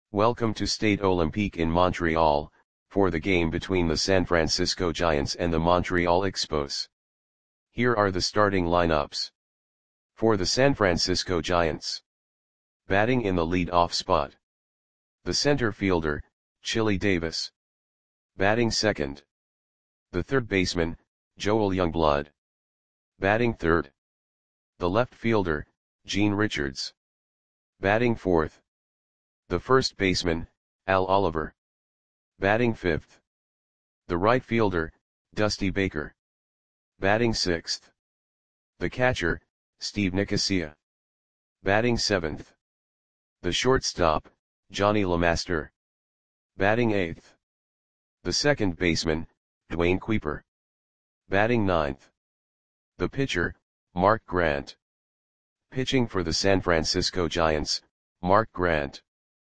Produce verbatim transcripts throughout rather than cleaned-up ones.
Welcome to Stade Olympique in Montreal, for the game between the San Francisco Giants and the Montreal Expos. Here are the starting lineups. For the San Francisco Giants. Batting in the lead-off spot. The center fielder, Chili Davis. Batting second. The third baseman, Joel Youngblood. Batting third. The left fielder, Gene Richards. Batting fourth. The first baseman, Al Oliver. Batting fifth. The right fielder, Dusty Baker. Batting sixth. The catcher, Steve Nicosia. Batting seventh. The shortstop, Johnny LeMaster. Batting eighth. The second baseman, Dwayne Kuiper. Batting ninth. The pitcher, Mark Grant. Pitching for the San Francisco Giants, Mark Grant.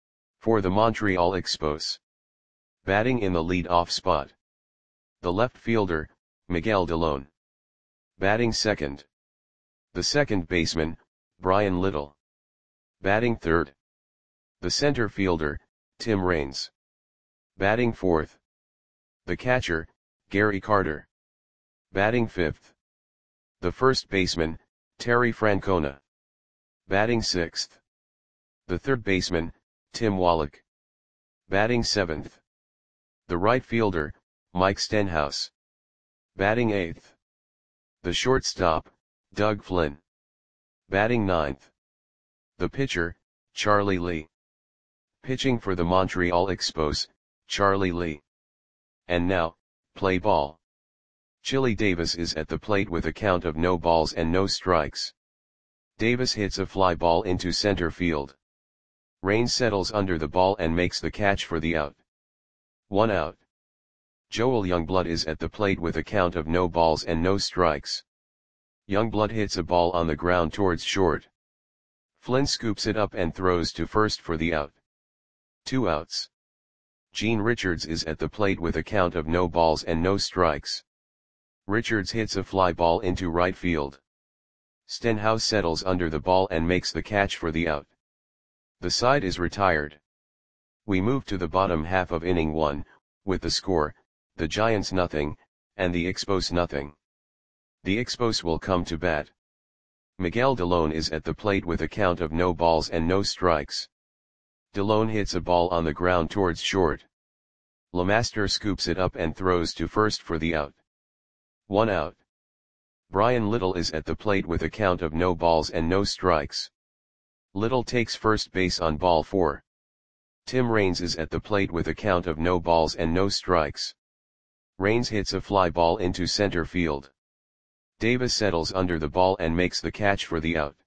For the Montreal Expos. Batting in the lead-off spot. The left fielder, Miguel Delone. Batting second. The second baseman, Brian Little. Batting third. The center fielder, Tim Raines. Batting fourth. The catcher, Gary Carter. Batting fifth. The first baseman, Terry Francona. Batting sixth. The third baseman, Tim Wallach. Batting seventh. The right fielder, Mike Stenhouse. Batting eighth. The shortstop, Doug Flynn. Batting ninth. The pitcher, Charlie Lee. Pitching for the Montreal Expos, Charlie Lee. And now, play ball. Chili Davis is at the plate with a count of no balls and no strikes. Davis hits a fly ball into center field. Raines settles under the ball and makes the catch for the out. One out. Joel Youngblood is at the plate with a count of no balls and no strikes. Youngblood hits a ball on the ground towards short. Flynn scoops it up and throws to first for the out. Two outs. Gene Richards is at the plate with a count of no balls and no strikes. Richards hits a fly ball into right field. Stenhouse settles under the ball and makes the catch for the out. The side is retired. We move to the bottom half of inning one, with the score, the Giants nothing, and the Expos nothing. The Expos will come to bat. Miguel Delone is at the plate with a count of no balls and no strikes. Delone hits a ball on the ground towards short. LeMaster scoops it up and throws to first for the out. One out. Brian Little is at the plate with a count of no balls and no strikes. Little takes first base on ball four. Tim Raines is at the plate with a count of no balls and no strikes. Raines hits a fly ball into center field. Davis settles under the ball and makes the catch for the out.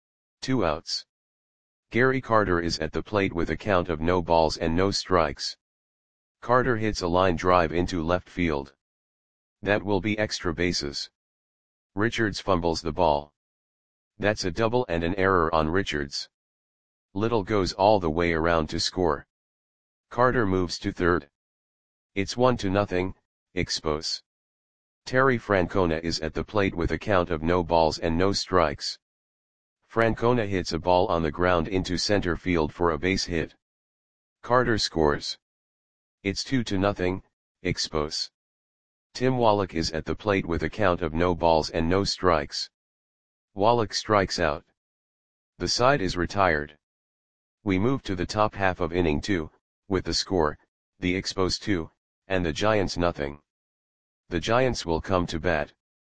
Two outs. Gary Carter is at the plate with a count of no balls and no strikes. Carter hits a line drive into left field. That will be extra bases. Richards fumbles the ball. That's a double and an error on Richards. Little goes all the way around to score. Carter moves to third. It's one to nothing, Expos. Terry Francona is at the plate with a count of no balls and no strikes. Francona hits a ball on the ground into center field for a base hit. Carter scores. It's two to nothing, Expos. Tim Wallach is at the plate with a count of no balls and no strikes. Wallach strikes out. The side is retired. We move to the top half of inning two, with the score, the Expos two, and the Giants nothing. The Giants will come to bat.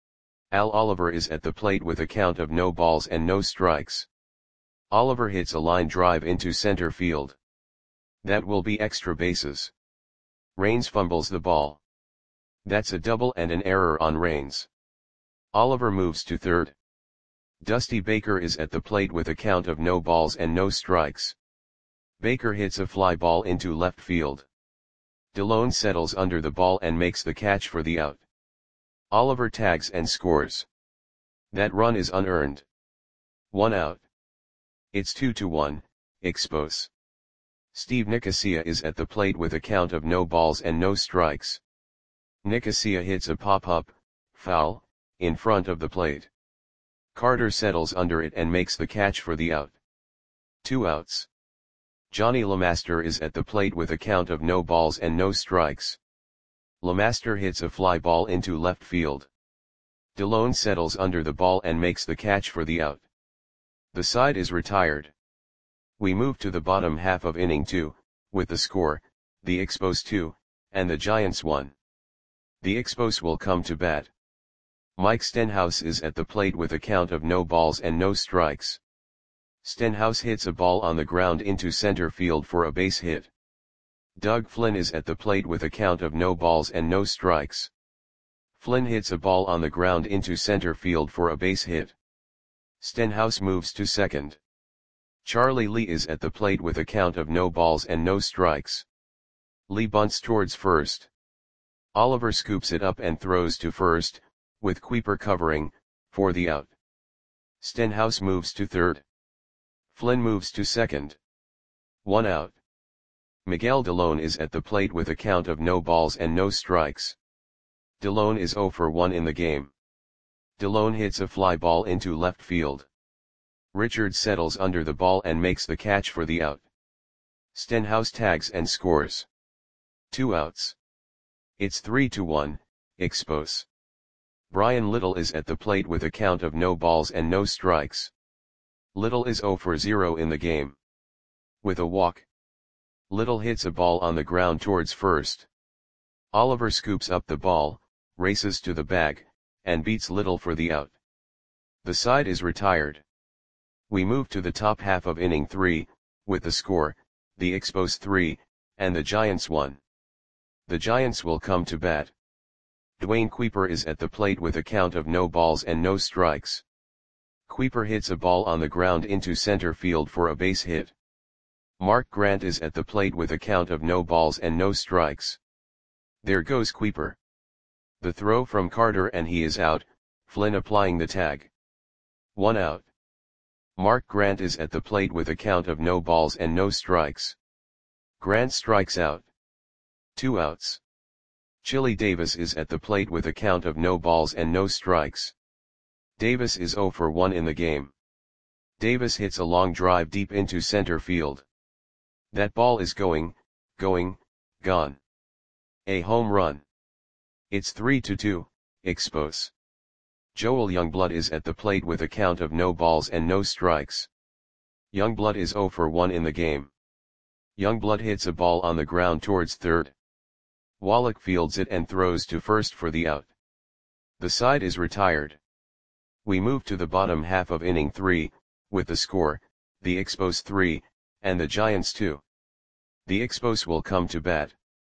Al Oliver is at the plate with a count of no balls and no strikes. Oliver hits a line drive into center field. That will be extra bases. Raines fumbles the ball. That's a double and an error on Raines. Oliver moves to third. Dusty Baker is at the plate with a count of no balls and no strikes. Baker hits a fly ball into left field. Delone settles under the ball and makes the catch for the out. Oliver tags and scores. That run is unearned. One out. It's two to one, Expos. Steve Nicosia is at the plate with a count of no balls and no strikes. Nicosia hits a pop-up, foul, in front of the plate. Carter settles under it and makes the catch for the out. Two outs. Johnny LeMaster is at the plate with a count of no balls and no strikes. LeMaster hits a fly ball into left field. DeLone settles under the ball and makes the catch for the out. The side is retired. We move to the bottom half of inning two, with the score, the Expos two, and the Giants one. The Expos will come to bat. Mike Stenhouse is at the plate with a count of no balls and no strikes. Stenhouse hits a ball on the ground into center field for a base hit. Doug Flynn is at the plate with a count of no balls and no strikes. Flynn hits a ball on the ground into center field for a base hit. Stenhouse moves to second. Charlie Lee is at the plate with a count of no balls and no strikes. Lee bunts towards first. Oliver scoops it up and throws to first, with Kuiper covering, for the out. Stenhouse moves to third. Flynn moves to second. One out. Miguel DeLone is at the plate with a count of no balls and no strikes. DeLone is zero for one in the game. DeLone hits a fly ball into left field. Richards settles under the ball and makes the catch for the out. Stenhouse tags and scores. Two outs. It's three to one, Expos. Brian Little is at the plate with a count of no balls and no strikes. Little is zero for zero in the game. With a walk. Little hits a ball on the ground towards first. Oliver scoops up the ball, races to the bag, and beats Little for the out. The side is retired. We move to the top half of inning three, with the score, the Expos three, and the Giants one. The Giants will come to bat. Dwayne Kuiper is at the plate with a count of no balls and no strikes. Kuiper hits a ball on the ground into center field for a base hit. Mark Grant is at the plate with a count of no balls and no strikes. There goes Kuiper. The throw from Carter and he is out, Flynn applying the tag. One out. Mark Grant is at the plate with a count of no balls and no strikes. Grant strikes out. Two outs. Chili Davis is at the plate with a count of no balls and no strikes. Davis is zero for one in the game. Davis hits a long drive deep into center field. That ball is going, going, gone. A home run. It's three to two, Expos. Joel Youngblood is at the plate with a count of no balls and no strikes. Youngblood is zero for one in the game. Youngblood hits a ball on the ground towards third. Wallach fields it and throws to first for the out. The side is retired. We move to the bottom half of inning three, with the score, the Expos three, and the Giants two. The Expos will come to bat.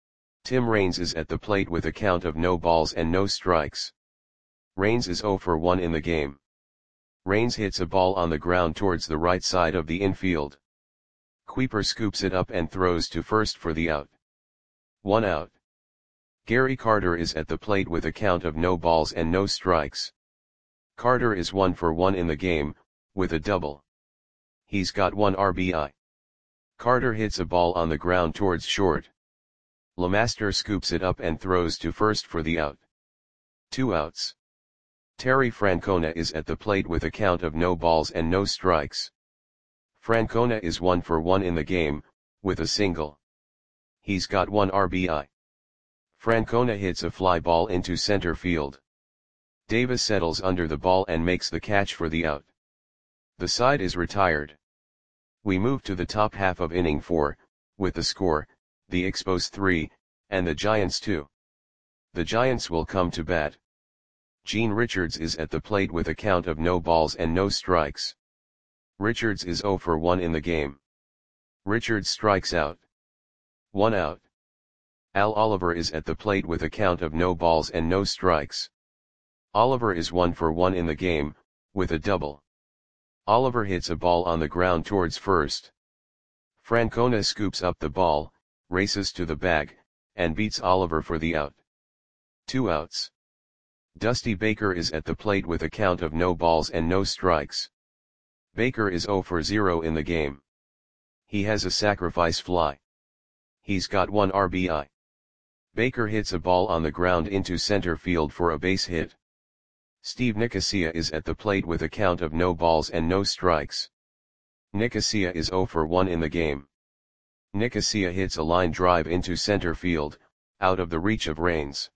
Tim Raines is at the plate with a count of no balls and no strikes. Raines is zero for one in the game. Raines hits a ball on the ground towards the right side of the infield. Kuiper scoops it up and throws to first for the out. One out. Gary Carter is at the plate with a count of no balls and no strikes. Carter is one for one in the game, with a double. He's got one R B I. Carter hits a ball on the ground towards short. LeMaster scoops it up and throws to first for the out. Two outs. Terry Francona is at the plate with a count of no balls and no strikes. Francona is one for one in the game, with a single. He's got one R B I. Francona hits a fly ball into center field. Davis settles under the ball and makes the catch for the out. The side is retired. We move to the top half of inning four, with the score, the Expos three, and the Giants two. The Giants will come to bat. Gene Richards is at the plate with a count of no balls and no strikes. Richards is zero for one in the game. Richards strikes out. One out. Al Oliver is at the plate with a count of no balls and no strikes. Oliver is one for one in the game, with a double. Oliver hits a ball on the ground towards first. Francona scoops up the ball, races to the bag, and beats Oliver for the out. Two outs. Dusty Baker is at the plate with a count of no balls and no strikes. Baker is zero for zero in the game. He has a sacrifice fly. He's got one R B I. Baker hits a ball on the ground into center field for a base hit. Steve Nicosia is at the plate with a count of no balls and no strikes. Nicosia is zero for one in the game. Nicosia hits a line drive into center field, out of the reach of Rains.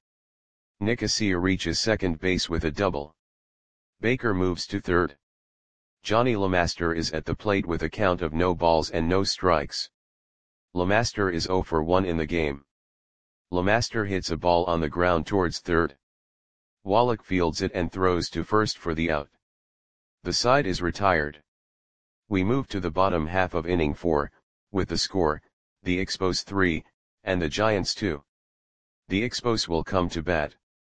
Nicosia reaches second base with a double. Baker moves to third. Johnny LeMaster is at the plate with a count of no balls and no strikes. LeMaster is zero for one in the game. LeMaster hits a ball on the ground towards third. Wallach fields it and throws to first for the out. The side is retired. We move to the bottom half of inning four, with the score, the Expos three, and the Giants two. The Expos will come to bat.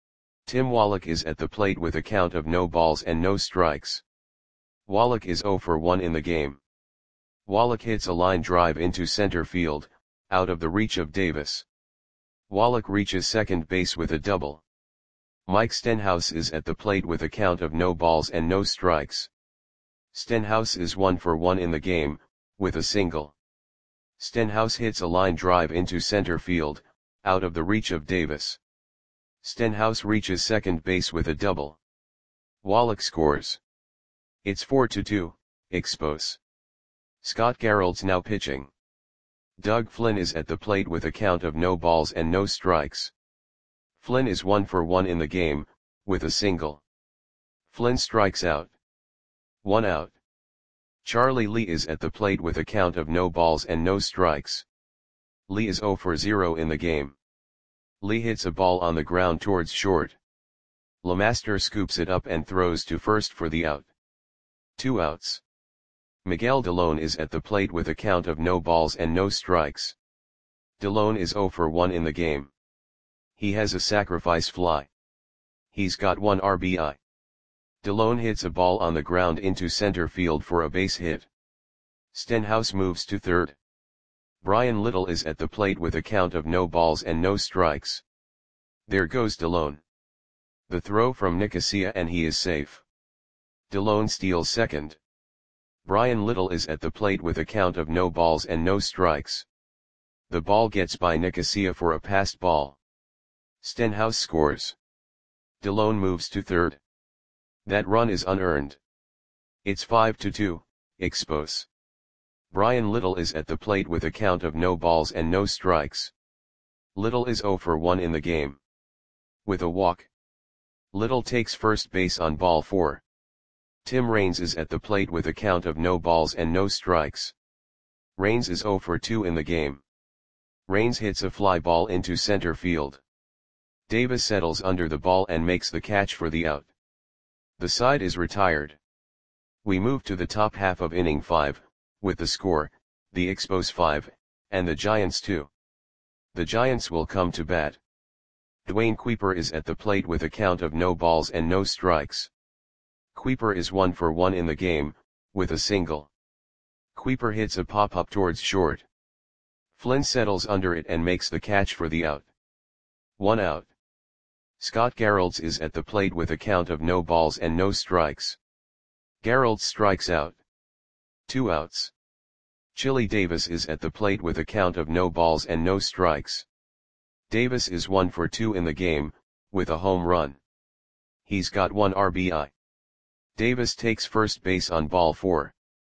Tim Wallach is at the plate with a count of no balls and no strikes. Wallach is zero for one in the game. Wallach hits a line drive into center field, out of the reach of Davis. Wallach reaches second base with a double. Mike Stenhouse is at the plate with a count of no balls and no strikes. Stenhouse is one for one in the game, with a single. Stenhouse hits a line drive into center field, out of the reach of Davis. Stenhouse reaches second base with a double. Wallach scores. It's four to two, Expos. Scott Garreld's now pitching. Doug Flynn is at the plate with a count of no balls and no strikes. Flynn is one for one in the game, with a single. Flynn strikes out. One out. Charlie Lee is at the plate with a count of no balls and no strikes. Lee is zero for zero in the game. Lee hits a ball on the ground towards short. LeMaster scoops it up and throws to first for the out. Two outs. Miguel Delone is at the plate with a count of no balls and no strikes. Delone is zero for one in the game. He has a sacrifice fly. He's got one R B I. Delone hits a ball on the ground into center field for a base hit. Stenhouse moves to third. Brian Little is at the plate with a count of no balls and no strikes. There goes Delone. The throw from Nicosia and he is safe. Delone steals second. Brian Little is at the plate with a count of no balls and no strikes. The ball gets by Nicosia for a passed ball. Stenhouse scores. Delone moves to third. That run is unearned. It's five to two, Expos. Brian Little is at the plate with a count of no balls and no strikes. Little is zero for one in the game. With a walk. Little takes first base on ball four. Tim Raines is at the plate with a count of no balls and no strikes. Raines is zero for two in the game. Raines hits a fly ball into center field. Davis settles under the ball and makes the catch for the out. The side is retired. We move to the top half of inning five, with the score, the Expos five, and the Giants two. The Giants will come to bat. Dwayne Kuiper is at the plate with a count of no balls and no strikes. Kuiper is one for one in the game, with a single. Kuiper hits a pop-up towards short. Flynn settles under it and makes the catch for the out. One out. Scott Garrelds is at the plate with a count of no balls and no strikes. Garrelds strikes out. Two outs. Chili Davis is at the plate with a count of no balls and no strikes. Davis is one for two in the game, with a home run. He's got one R B I. Davis takes first base on ball four.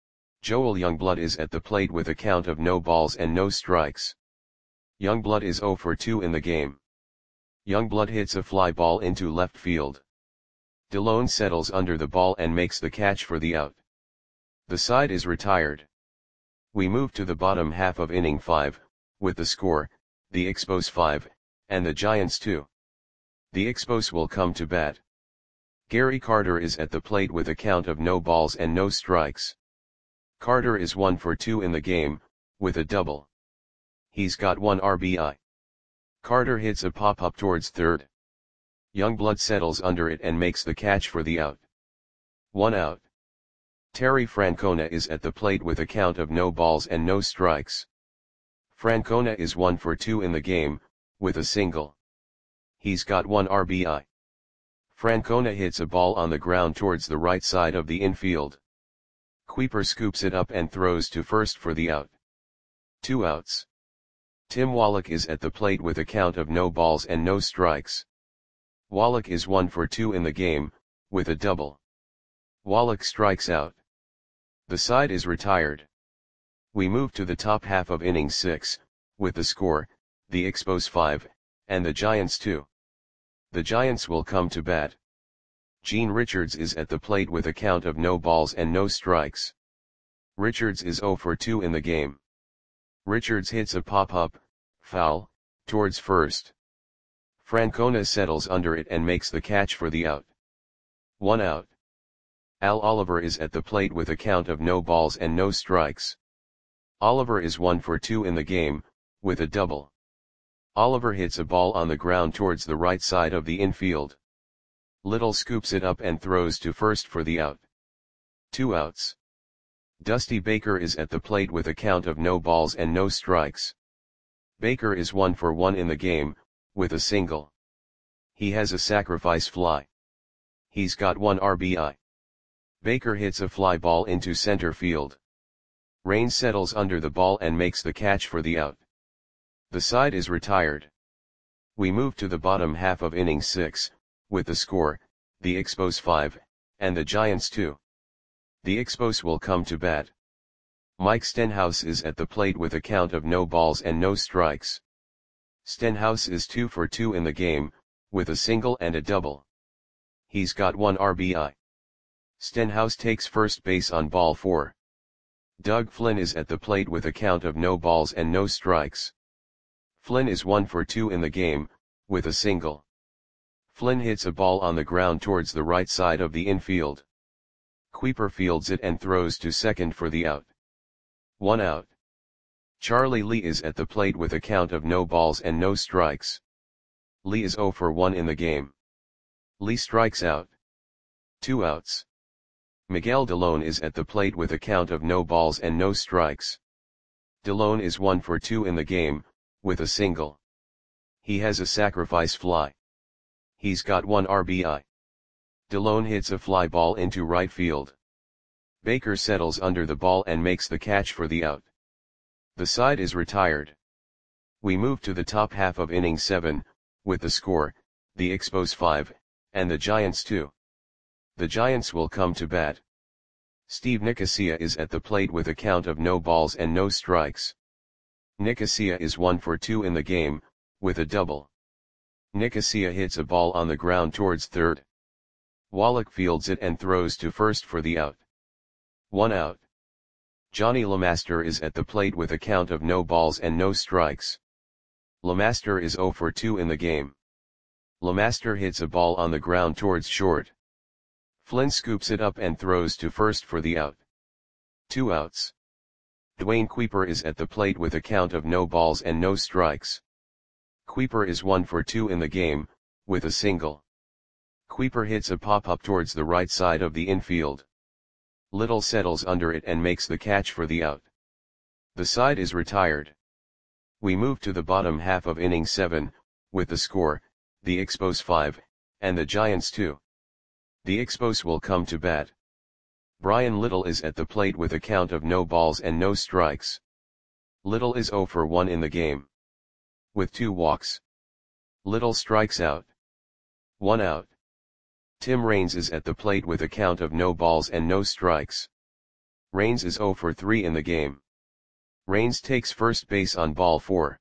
Joel Youngblood is at the plate with a count of no balls and no strikes. Youngblood is zero for two in the game. Youngblood hits a fly ball into left field. Delone settles under the ball and makes the catch for the out. The side is retired. We move to the bottom half of inning five, with the score, the Expos five, and the Giants two. The Expos will come to bat. Gary Carter is at the plate with a count of no balls and no strikes. Carter is one for two in the game, with a double. He's got one R B I. Carter hits a pop-up towards third. Youngblood settles under it and makes the catch for the out. One out. Terry Francona is at the plate with a count of no balls and no strikes. Francona is one for two in the game, with a single. He's got one R B I. Francona hits a ball on the ground towards the right side of the infield. Kuiper scoops it up and throws to first for the out. Two outs. Tim Wallach is at the plate with a count of no balls and no strikes. Wallach is one for two in the game, with a double. Wallach strikes out. The side is retired. We move to the top half of inning six, with the score, the Expos five, and the Giants two. The Giants will come to bat. Gene Richards is at the plate with a count of no balls and no strikes. Richards is oh for two in the game. Richards hits a pop-up, foul, towards first. Francona settles under it and makes the catch for the out. One out. Al Oliver is at the plate with a count of no balls and no strikes. Oliver is one for two in the game, with a double. Oliver hits a ball on the ground towards the right side of the infield. Little scoops it up and throws to first for the out. Two outs. Dusty Baker is at the plate with a count of no balls and no strikes. Baker is one for one in the game, with a single. He has a sacrifice fly. He's got one R B I. Baker hits a fly ball into center field. Raines settles under the ball and makes the catch for the out. The side is retired. We move to the bottom half of inning six, with the score, the Expos five, and the Giants two. The Expos will come to bat. Mike Stenhouse is at the plate with a count of no balls and no strikes. Stenhouse is two for two in the game, with a single and a double. He's got one R B I. Stenhouse takes first base on ball four. Doug Flynn is at the plate with a count of no balls and no strikes. Flynn is one for two in the game, with a single. Flynn hits a ball on the ground towards the right side of the infield. Kuiper fields it and throws to second for the out. One out. Charlie Lee is at the plate with a count of no balls and no strikes. Lee is oh for one in the game. Lee strikes out. Two outs. Miguel Delone is at the plate with a count of no balls and no strikes. Delone is one for two in the game, with a single. He has a sacrifice fly. He's got one R B I. Delone hits a fly ball into right field. Baker settles under the ball and makes the catch for the out. The side is retired. We move to the top half of inning seven, with the score, the Expos five, and the Giants two. The Giants will come to bat. Steve Nicosia is at the plate with a count of no balls and no strikes. Nicosia is one for two in the game, with a double. Nicosia hits a ball on the ground towards third. Wallach fields it and throws to first for the out. One out. Johnny LeMaster is at the plate with a count of no balls and no strikes. LeMaster is oh for two in the game. LeMaster hits a ball on the ground towards short. Flynn scoops it up and throws to first for the out. Two outs. Dwayne Kuiper is at the plate with a count of no balls and no strikes. Kuiper is one for two in the game, with a single. Kuiper hits a pop-up towards the right side of the infield. Little settles under it and makes the catch for the out. The side is retired. We move to the bottom half of inning seven, with the score, the Expos five, and the Giants two. The Expos will come to bat. Brian Little is at the plate with a count of no balls and no strikes. Little is oh for one in the game. With two walks. Little strikes out. One out. Tim Raines is at the plate with a count of no balls and no strikes. Raines is oh for three in the game. Raines takes first base on ball four.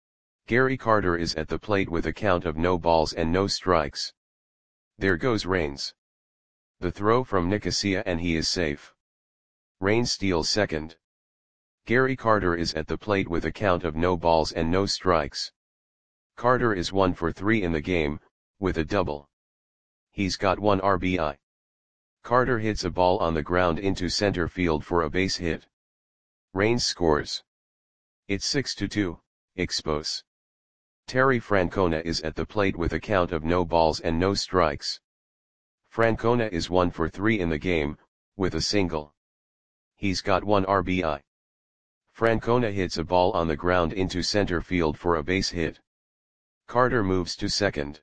Gary Carter is at the plate with a count of no balls and no strikes. There goes Raines. The throw from Nicosia and he is safe. Raines steals second. Gary Carter is at the plate with a count of no balls and no strikes. Carter is one for three in the game, with a double. He's got one R B I. Carter hits a ball on the ground into center field for a base hit. Raines scores. It's six to two, Expos. Terry Francona is at the plate with a count of no balls and no strikes. Francona is one for three in the game, with a single. He's got one R B I. Francona hits a ball on the ground into center field for a base hit. Carter moves to second.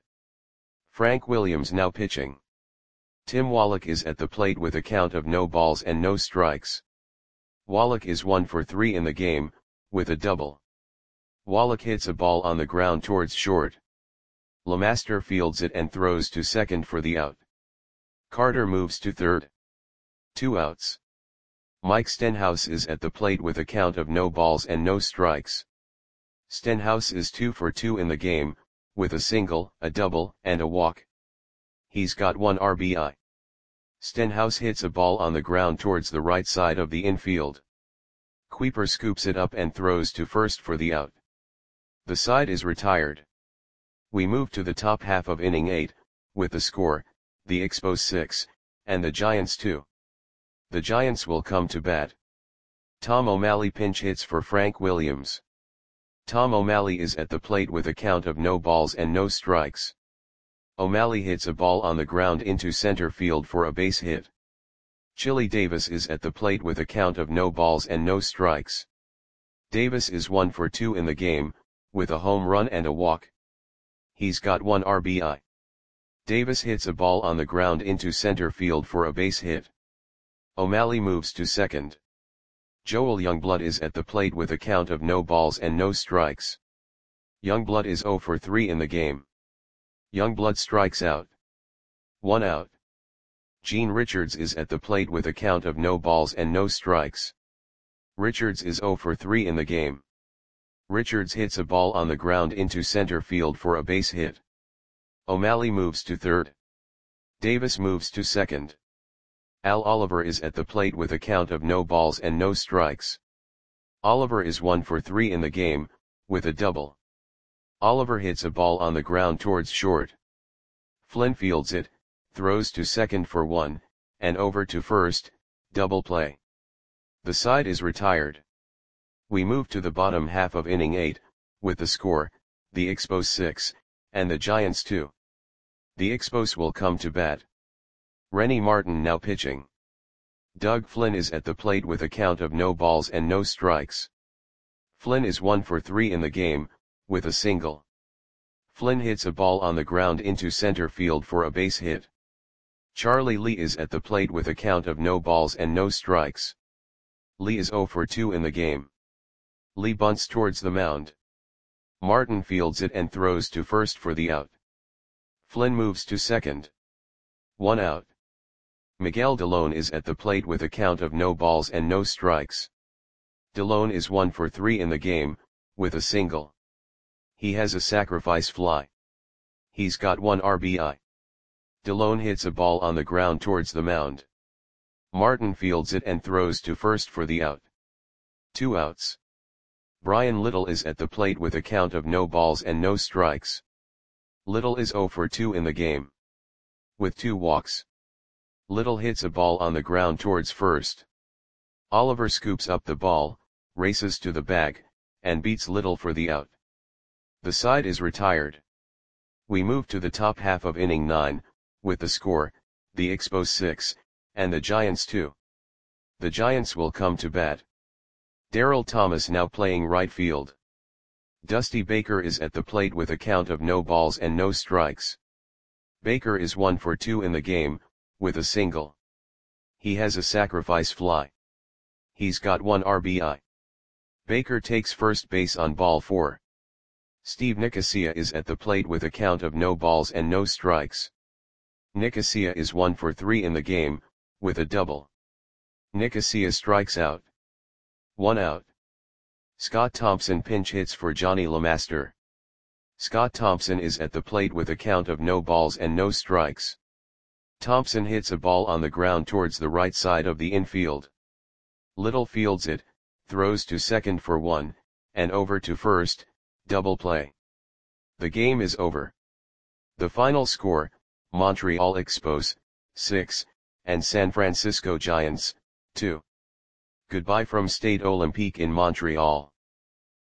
Frank Williams now pitching. Tim Wallach is at the plate with a count of no balls and no strikes. Wallach is one for three in the game, with a double. Wallach hits a ball on the ground towards short. LeMaster fields it and throws to second for the out. Carter moves to third. Two outs. Mike Stenhouse is at the plate with a count of no balls and no strikes. Stenhouse is two for two in the game, with a single, a double, and a walk. He's got one R B I. Stenhouse hits a ball on the ground towards the right side of the infield. Kuiper scoops it up and throws to first for the out. The side is retired. We move to the top half of inning eight, with the score, the Expos six, and the Giants two. The Giants will come to bat. Tom O'Malley pinch hits for Frank Williams. Tom O'Malley is at the plate with a count of no balls and no strikes. O'Malley hits a ball on the ground into center field for a base hit. Chili Davis is at the plate with a count of no balls and no strikes. Davis is one for two in the game, with a home run and a walk. He's got one R B I. Davis hits a ball on the ground into center field for a base hit. O'Malley moves to second. Joel Youngblood is at the plate with a count of no balls and no strikes. Youngblood is zero for three in the game. Youngblood strikes out. One out. Gene Richards is at the plate with a count of no balls and no strikes. Richards is zero for three in the game. Richards hits a ball on the ground into center field for a base hit. O'Malley moves to third. Davis moves to second. Al Oliver is at the plate with a count of no balls and no strikes. Oliver is one for three in the game, with a double. Oliver hits a ball on the ground towards short. Flynn fields it, throws to second for one, and over to first, double play. The side is retired. We move to the bottom half of inning eight, with the score, the Expos six, and the Giants two. The Expos will come to bat. Rennie Martin now pitching. Doug Flynn is at the plate with a count of no balls and no strikes. Flynn is one for three in the game, with a single. Flynn hits a ball on the ground into center field for a base hit. Charlie Lee is at the plate with a count of no balls and no strikes. Lee is zero for two in the game. Lee bunts towards the mound. Martin fields it and throws to first for the out. Flynn moves to second. One out. Miguel Delone is at the plate with a count of no balls and no strikes. Delone is one for three in the game, with a single. He has a sacrifice fly. He's got one R B I. Delone hits a ball on the ground towards the mound. Martin fields it and throws to first for the out. Two outs. Brian Little is at the plate with a count of no balls and no strikes. Little is zero for two in the game. With two walks. Little hits a ball on the ground towards first. Oliver scoops up the ball, races to the bag, and beats Little for the out. The side is retired. We move to the top half of inning nine, with the score, the Expos six, and the Giants two. The Giants will come to bat. Darryl Thomas now playing right field. Dusty Baker is at the plate with a count of no balls and no strikes. Baker is one for two in the game, with a single. He has a sacrifice fly. He's got one R B I. Baker takes first base on ball four. Steve Nicosia is at the plate with a count of no balls and no strikes. Nicosia is one for three in the game, with a double. Nicosia strikes out. One out. Scott Thompson pinch hits for Johnny LeMaster. Scott Thompson is at the plate with a count of no balls and no strikes. Thompson hits a ball on the ground towards the right side of the infield. Little fields it, throws to second for one, and over to first, double play. The game is over. The final score, Montreal Expos, six, and San Francisco Giants, two. Goodbye from Stade Olympique in Montreal.